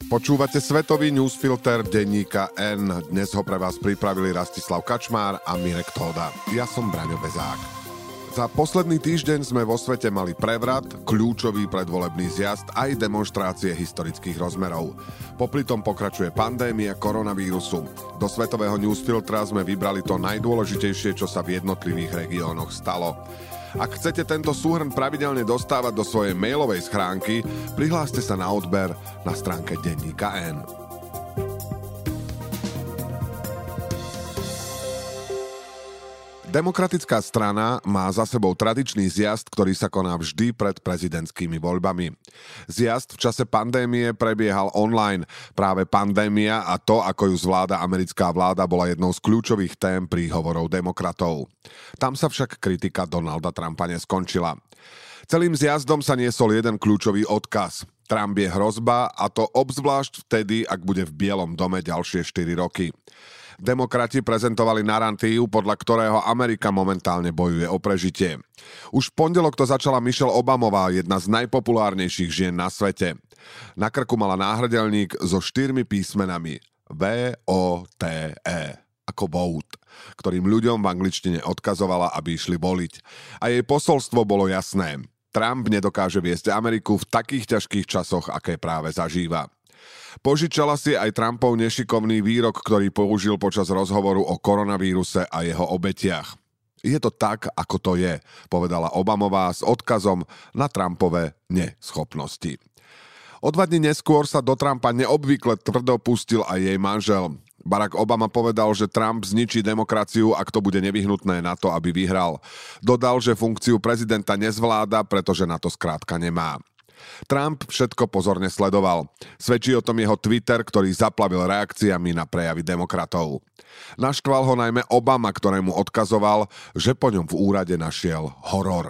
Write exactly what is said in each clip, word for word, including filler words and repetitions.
Počúvate svetový newsfilter denníka N. Dnes ho pre vás pripravili Rastislav Kačmár a Mirek Tóda. Ja som Braňo Bezák. Za posledný týždeň sme vo svete mali prevrat, kľúčový predvolebný zjazd aj demonštrácie historických rozmerov. Popri tom pokračuje pandémia koronavírusu. Do svetového newsfiltra sme vybrali to najdôležitejšie, čo sa v jednotlivých regiónoch stalo. Ak chcete tento súhrn pravidelne dostávať do svojej mailovej schránky, prihláste sa na odber na stránke denníka N. Demokratická strana má za sebou tradičný zjazd, ktorý sa koná vždy pred prezidentskými voľbami. Zjazd v čase pandémie prebiehal online. Práve pandémia a to, ako ju zvláda americká vláda, bola jednou z kľúčových tém príhovorov demokratov. Tam sa však kritika Donalda Trumpa neskončila. Celým zjazdom sa niesol jeden kľúčový odkaz. Trump je hrozba, a to obzvlášť vtedy, ak bude v Bielom dome ďalšie štyri roky. Demokrati prezentovali naratív, podľa ktorého Amerika momentálne bojuje o prežitie. Už v pondelok to začala Michelle Obamová, jedna z najpopulárnejších žien na svete. Na krku mala náhrdelník so štyrmi písmenami V O T E, ako vote, ktorým ľuďom v angličtine odkazovala, aby išli voliť. A jej posolstvo bolo jasné. Trump nedokáže viesť Ameriku v takých ťažkých časoch, aké práve zažíva. Požičala si aj Trumpov nešikovný výrok, ktorý použil počas rozhovoru o koronavíruse a jeho obetiach. Je to tak, ako to je, povedala Obamová s odkazom na Trumpove neschopnosti. O dva dni neskôr sa do Trumpa neobvykle tvrdo pustil aj jej manžel. Barack Obama povedal, že Trump zničí demokraciu, ak to bude nevyhnutné na to, aby vyhral. Dodal, že funkciu prezidenta nezvláda, pretože na to skrátka nemá. Trump všetko pozorne sledoval. Svedčí o tom jeho Twitter, ktorý zaplavil reakciami na prejavy demokratov. Naštval ho najmä Obama, ktorému odkazoval, že po ňom v úrade našiel horor.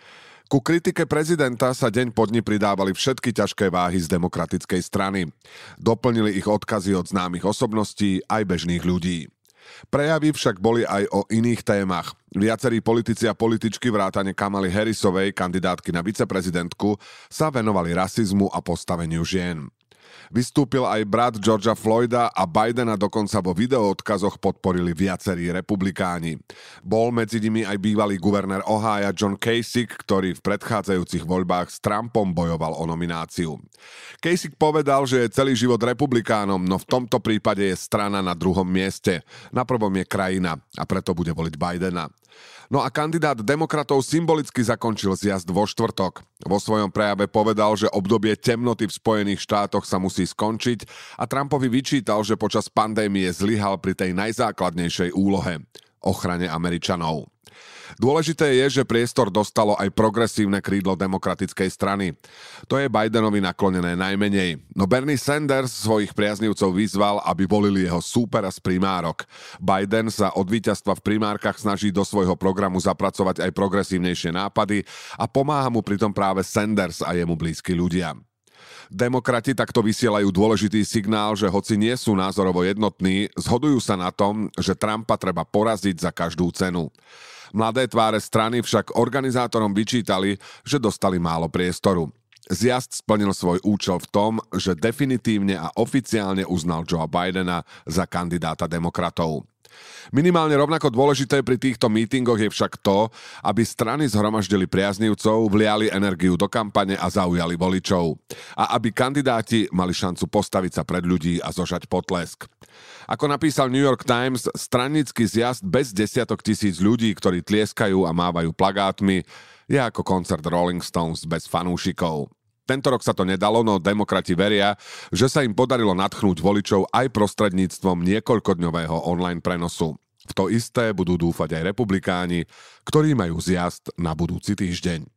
Ku kritike prezidenta sa deň po dni pridávali všetky ťažké váhy z demokratickej strany. Doplnili ich odkazy od známych osobností aj bežných ľudí. Prejavy však boli aj o iných témach. Viacerí politici a političky vrátane Kamaly Harrisovej, kandidátky na viceprezidentku, sa venovali rasizmu a postaveniu žien. Vystúpil aj brat Georgea Floyda a Bidena dokonca vo videoodkazoch podporili viacerí republikáni. Bol medzi nimi aj bývalý guvernér Ohája John Kasich, ktorý v predchádzajúcich voľbách s Trumpom bojoval o nomináciu. Kasich povedal, že je celý život republikánom, no v tomto prípade je strana na druhom mieste. Na prvom je krajina a preto bude voliť Bidena. No a kandidát demokratov symbolicky zakončil zjazd vo štvrtok. Vo svojom prejave povedal, že obdobie temnoty v Spojených štátoch sa musí skončiť a Trumpovi vyčítal, že počas pandémie zlyhal pri tej najzákladnejšej úlohe – ochrane Američanov. Dôležité je, že priestor dostalo aj progresívne krídlo demokratickej strany. To je Bidenovi naklonené najmenej. No Bernie Sanders svojich priaznivcov vyzval, aby volili jeho súpera z primárok. Biden sa od víťazstva v primárkach snaží do svojho programu zapracovať aj progresívnejšie nápady a pomáha mu pritom práve Sanders a jemu blízki ľudia. Demokrati takto vysielajú dôležitý signál, že hoci nie sú názorovo jednotní, zhodujú sa na tom, že Trumpa treba poraziť za každú cenu. Mladé tváre strany však organizátorom vyčítali, že dostali málo priestoru. Zjazd splnil svoj účel v tom, že definitívne a oficiálne uznal Joea Bidena za kandidáta demokratov. Minimálne rovnako dôležité pri týchto mítingoch je však to, aby strany zhromaždili priaznivcov, vliali energiu do kampane a zaujali voličov. A aby kandidáti mali šancu postaviť sa pred ľudí a zožať potlesk. Ako napísal New York Times, stranický zjazd bez desiatok tisíc ľudí, ktorí tlieskajú a mávajú plagátmi, je ako koncert Rolling Stones bez fanúšikov. Tento rok sa to nedalo, no demokrati veria, že sa im podarilo nadchnúť voličov aj prostredníctvom niekoľkodňového online prenosu. V to isté budú dúfať aj republikáni, ktorí majú zjazd na budúci týždeň.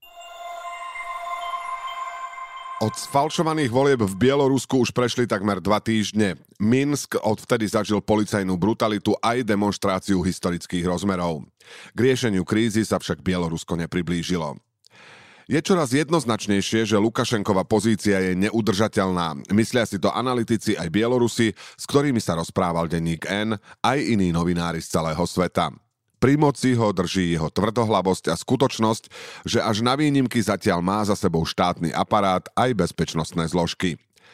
Od sfalšovaných volieb v Bielorusku už prešli takmer dva týždne. Minsk odvtedy zažil policajnú brutalitu aj demonštráciu historických rozmerov. K riešeniu krízy sa však Bielorusko nepriblížilo. Je čoraz jednoznačnejšie, že Lukašenkova pozícia je neudržateľná. Myslia si to analytici aj Bielorusi, s ktorými sa rozprával denník N, aj iní novinári z celého sveta. Pri moci ho drží jeho tvrdohlavosť a skutočnosť, že až na výnimky zatiaľ má za sebou štátny aparát aj bezpečnostné zložky.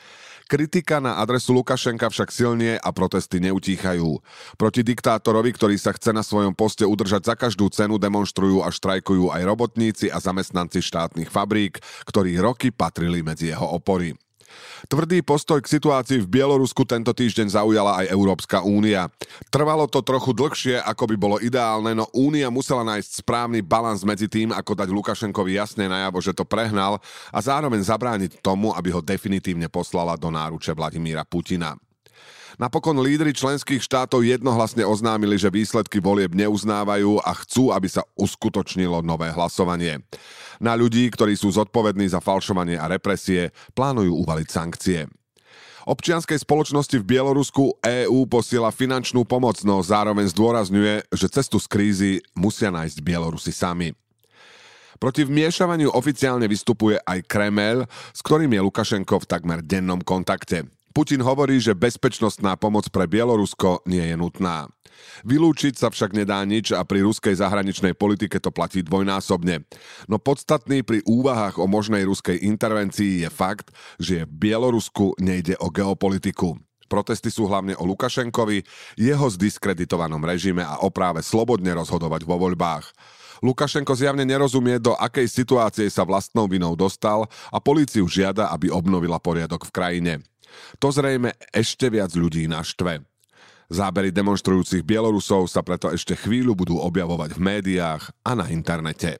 Kritika na adresu Lukašenka však silnie a protesty neutíchajú. Proti diktátorovi, ktorý sa chce na svojom poste udržať za každú cenu, demonštrujú a štrajkujú aj robotníci a zamestnanci štátnych fabrík, ktorí roky patrili medzi jeho opory. Tvrdý postoj k situácii v Bielorusku tento týždeň zaujala aj Európska únia. Trvalo to trochu dlhšie, ako by bolo ideálne, no únia musela nájsť správny balans medzi tým, ako dať Lukašenkovi jasne najavo, že to prehnal, a zároveň zabrániť tomu, aby ho definitívne poslala do náruče Vladimíra Putina. Napokon lídri členských štátov jednohlasne oznámili, že výsledky volieb neuznávajú a chcú, aby sa uskutočnilo nové hlasovanie. Na ľudí, ktorí sú zodpovední za falšovanie a represie, plánujú uvaliť sankcie. Občianskej spoločnosti v Bielorusku EÚ posiela finančnú pomoc, no zároveň zdôrazňuje, že cestu z krízy musia nájsť Bielorusi sami. Proti vmiešavaniu oficiálne vystupuje aj Kremeľ, s ktorým je Lukašenko v takmer dennom kontakte. Putin hovorí, že bezpečnostná pomoc pre Bielorusko nie je nutná. Vylúčiť sa však nedá nič a pri ruskej zahraničnej politike to platí dvojnásobne. No podstatný pri úvahách o možnej ruskej intervencii je fakt, že v Bielorusku nejde o geopolitiku. Protesty sú hlavne o Lukašenkovi, jeho zdiskreditovanom režime a o práve slobodne rozhodovať vo voľbách. Lukašenko zjavne nerozumie, do akej situácie sa vlastnou vinou dostal, a políciu žiada, aby obnovila poriadok v krajine. To zrejme ešte viac ľudí naštve. Zábery demonštrujúcich Bielorusov sa preto ešte chvíľu budú objavovať v médiách a na internete.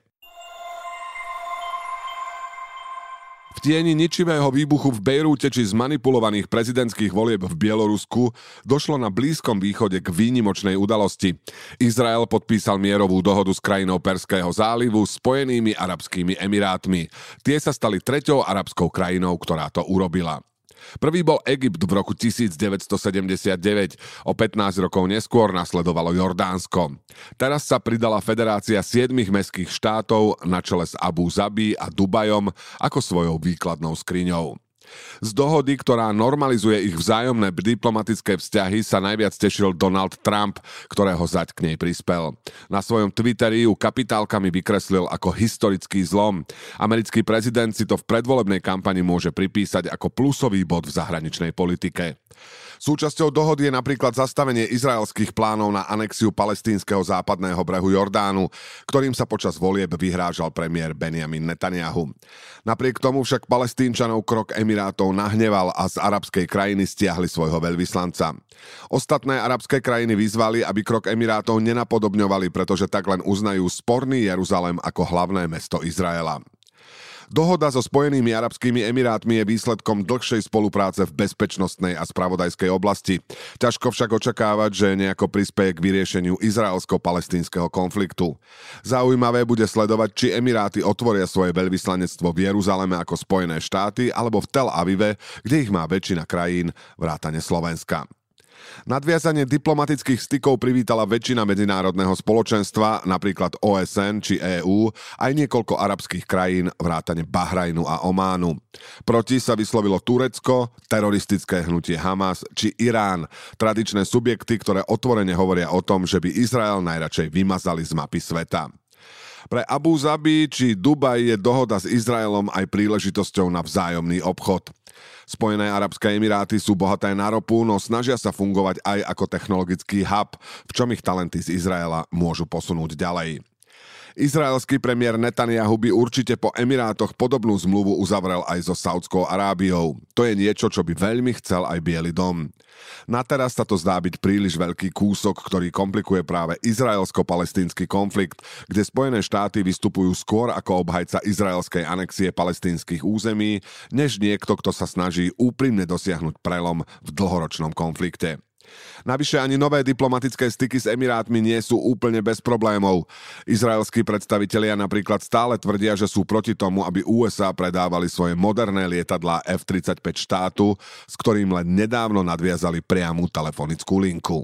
V tieni ničivého výbuchu v Bejrúte či zmanipulovaných prezidentských volieb v Bielorusku došlo na Blízkom východe k výnimočnej udalosti. Izrael podpísal mierovú dohodu s krajinou Perského zálivu, Spojenými arabskými emirátmi. Tie sa stali treťou arabskou krajinou, ktorá to urobila. Prvý bol Egypt v roku tisícdeväťstosedemdesiatdeväť, o pätnásť rokov neskôr nasledovalo Jordánsko. Teraz sa pridala Federácia siedmich mestských štátov na čele s Abu Zabi a Dubajom ako svojou výkladnou skriňou. Z dohody, ktorá normalizuje ich vzájomné diplomatické vzťahy, sa najviac tešil Donald Trump, ktorého zať k nej prispel. Na svojom Twitteri ju kapitálkami vykreslil ako historický zlom. Americký prezident si to v predvolebnej kampani môže pripísať ako plusový bod v zahraničnej politike. Súčasťou dohody je napríklad zastavenie izraelských plánov na anexiu palestínskeho západného brehu Jordánu, ktorým sa počas volieb vyhrážal premiér Benjamin Netanyahu. Napriek tomu však Palestínčanov krok Emirátov nahneval a z arabskej krajiny stiahli svojho veľvyslanca. Ostatné arabské krajiny vyzvali, aby krok Emirátov nenapodobňovali, pretože tak len uznajú sporný Jeruzalem ako hlavné mesto Izraela. Dohoda so Spojenými arabskými emirátmi je výsledkom dlhšej spolupráce v bezpečnostnej a spravodajskej oblasti. Ťažko však očakávať, že nejako prispeje k vyriešeniu izraelsko-palestínskeho konfliktu. Zaujímavé bude sledovať, či Emiráty otvoria svoje veľvyslanectvo v Jeruzaleme ako Spojené štáty alebo v Tel Avive, kde ich má väčšina krajín vrátane Slovenska. Nadviazanie diplomatických stykov privítala väčšina medzinárodného spoločenstva, napríklad ó es en či EÚ, aj niekoľko arabských krajín vrátane Bahrajnu a Ománu. Proti sa vyslovilo Turecko, teroristické hnutie Hamas či Irán, tradičné subjekty, ktoré otvorene hovoria o tom, že by Izrael najradšej vymazali z mapy sveta. Pre Abu Zabi či Dubaj je dohoda s Izraelom aj príležitosťou na vzájomný obchod. Spojené arabské emiráty sú bohaté na ropu, no snažia sa fungovať aj ako technologický hub, v čom ich talenty z Izraela môžu posunúť ďalej. Izraelský premiér Netanyahu by určite po Emirátoch podobnú zmluvu uzavrel aj so Saudskou Arábiou. To je niečo, čo by veľmi chcel aj Biely dom. Na teraz sa to zdá byť príliš veľký kúsok, ktorý komplikuje práve izraelsko-palestínsky konflikt, kde Spojené štáty vystupujú skôr ako obhajca izraelskej anexie palestínskych území, než niekto, kto sa snaží úprimne dosiahnuť prelom v dlhoročnom konflikte. Navyše ani nové diplomatické styky s Emirátmi nie sú úplne bez problémov. Izraelskí predstavitelia napríklad stále tvrdia, že sú proti tomu, aby ú es á predávali svoje moderné lietadlá ef tridsaťpäť štátu, s ktorým len nedávno nadviazali priamu telefonickú linku.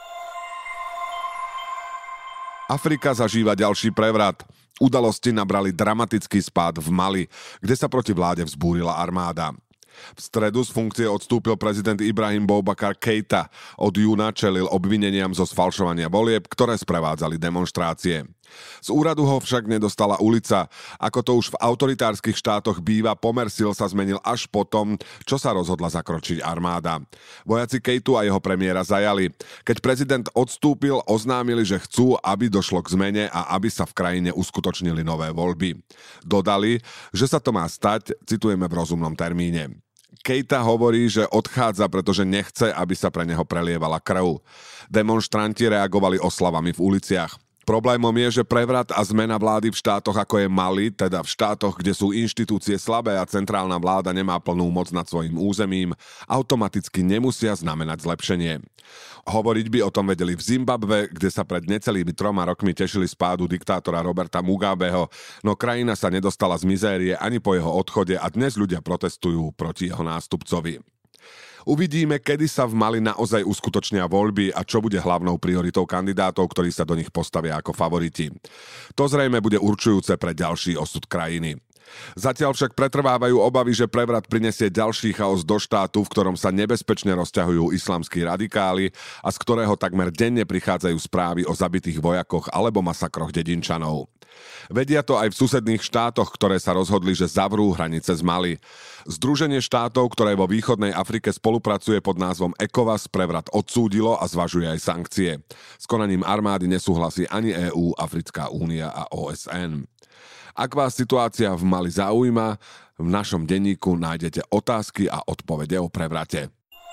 Afrika zažíva ďalší prevrat. Udalosti nabrali dramatický spád v Mali, kde sa proti vláde vzbúrila armáda. V stredu z funkcie odstúpil prezident Ibrahim Boubacar Keita. Od júna čelil obvineniam zo sfalšovania volieb, ktoré sprevádzali demonštrácie. Z úradu ho však nedostala ulica. Ako to už v autoritárskych štátoch býva, pomer sil sa zmenil až potom, čo sa rozhodla zakročiť armáda. Vojaci Kejtu a jeho premiéra zajali. Keď prezident odstúpil, oznámili, že chcú, aby došlo k zmene a aby sa v krajine uskutočnili nové voľby. Dodali, že sa to má stať, citujeme v rozumnom termíne. Kejta hovorí, že odchádza, pretože nechce, aby sa pre neho prelievala krv. Demonštranti reagovali oslavami v uliciach. Problémom je, že prevrat a zmena vlády v štátoch ako je Mali, teda v štátoch, kde sú inštitúcie slabé a centrálna vláda nemá plnú moc nad svojím územím, automaticky nemusia znamenať zlepšenie. Hovoriť by o tom vedeli v Zimbabwe, kde sa pred necelými troma rokmi tešili z pádu diktátora Roberta Mugabeho, no krajina sa nedostala z mizérie ani po jeho odchode a dnes ľudia protestujú proti jeho nástupcovi. Uvidíme, kedy sa v Mali naozaj uskutočnia voľby a čo bude hlavnou prioritou kandidátov, ktorí sa do nich postavia ako favoriti. To zrejme bude určujúce pre ďalší osud krajiny. Zatiaľ však pretrvávajú obavy, že prevrat prinesie ďalší chaos do štátu, v ktorom sa nebezpečne rozťahujú islamskí radikáli a z ktorého takmer denne prichádzajú správy o zabitých vojakoch alebo masakroch dedinčanov. Vedia to aj v susedných štátoch, ktoré sa rozhodli, že zavrú hranice z Mali. Združenie štátov, ktoré vo východnej Afrike spolupracuje pod názvom ECOWAS, prevrat odsúdilo a zvažuje aj sankcie. S konaním armády nesúhlasí ani EÚ, Africká únia a ó es en. Ak vás situácia v Mali zaujíma, v našom denníku nájdete otázky a odpovede o prevrate.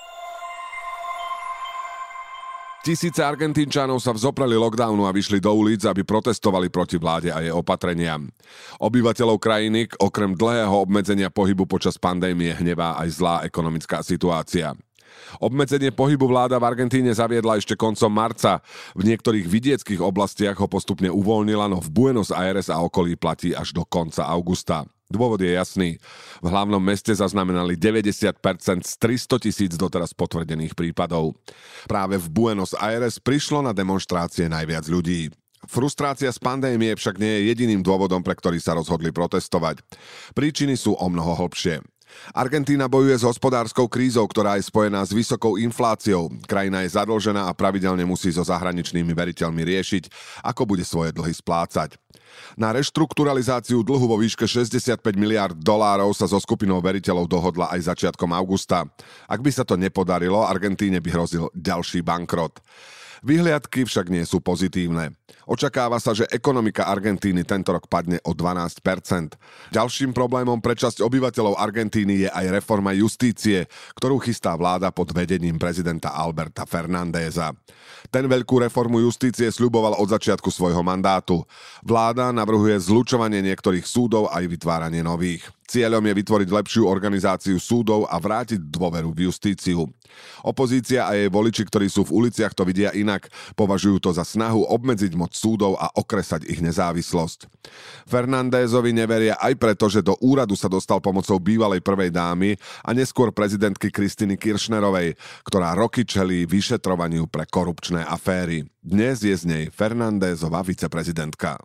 Tisíce Argentínčanov sa vzopreli lockdownu a vyšli do ulic, aby protestovali proti vláde a jej opatreniam. Obyvateľov krajiny okrem dlhého obmedzenia pohybu počas pandémie hnevá aj zlá ekonomická situácia. Obmedzenie pohybu vláda v Argentíne zaviedla ešte koncom marca. V niektorých vidieckých oblastiach ho postupne uvoľnila, no v Buenos Aires a okolí platí až do konca augusta. Dôvod je jasný. V hlavnom meste zaznamenali deväťdesiat percent z tristotisíc doteraz potvrdených prípadov. Práve v Buenos Aires prišlo na demonštrácie najviac ľudí. Frustrácia z pandémie však nie je jediným dôvodom, pre ktorý sa rozhodli protestovať. Príčiny sú omnoho hlbšie. Argentína bojuje s hospodárskou krízou, ktorá je spojená s vysokou infláciou. Krajina je zadlžená a pravidelne musí so zahraničnými veriteľmi riešiť, ako bude svoje dlhy splácať. Na reštrukturalizáciu dlhu vo výške šesťdesiatpäť miliárd dolárov sa so skupinou veriteľov dohodla aj začiatkom augusta. Ak by sa to nepodarilo, Argentíne by hrozil ďalší bankrot. Vyhliadky však nie sú pozitívne. Očakáva sa, že ekonomika Argentíny tento rok padne o dvanásť percent. Ďalším problémom pre časť obyvateľov Argentíny je aj reforma justície, ktorú chystá vláda pod vedením prezidenta Alberta Fernándeza. Ten veľkú reformu justície sľuboval od začiatku svojho mandátu. Vláda navrhuje zlučovanie niektorých súdov aj vytváranie nových. Cieľom je vytvoriť lepšiu organizáciu súdov a vrátiť dôveru v justíciu. Opozícia a jej voliči, ktorí sú v uliciach, to vidia inak. Považujú to za snahu obmedziť moc súdov a okresať ich nezávislosť. Fernandézovi neveria aj preto, že do úradu sa dostal pomocou bývalej prvej dámy a neskôr prezidentky Kristiny Kirchnerovej, ktorá roky čelí vyšetrovaniu pre korupčné aféry. Dnes je z nej Fernandézova viceprezidentka.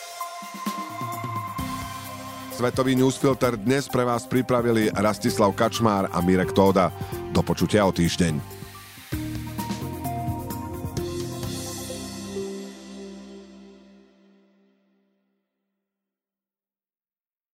Svetový newsfilter dnes pre vás pripravili Rastislav Kačmár a Mirek Tóda. Do počutia o týždeň.